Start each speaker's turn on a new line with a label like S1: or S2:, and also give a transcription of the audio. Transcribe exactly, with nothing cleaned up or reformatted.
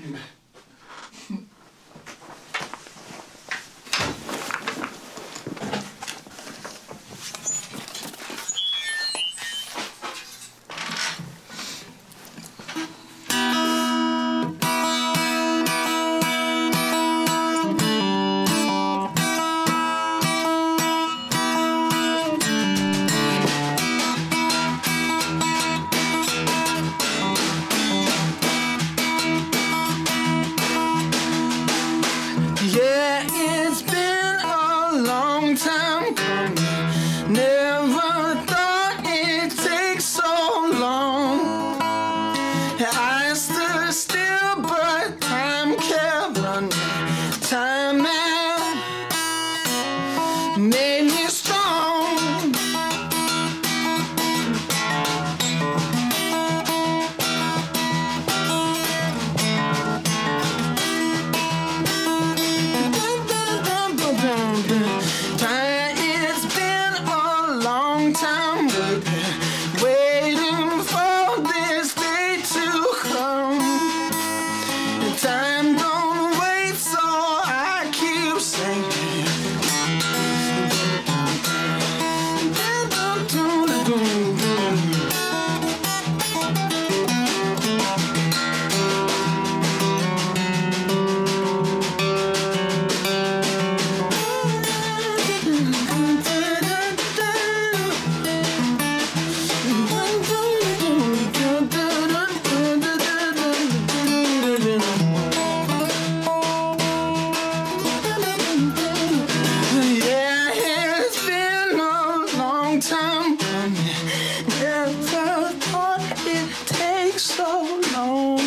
S1: Yeah, it's been a long time coming. Never thought it'd take so long. I stood still, but time kept running. Time out made me strong. It's been a long time waiting for this day to come. Time don't wait, so I keep singing. Time coming. Never thought it'd take so long.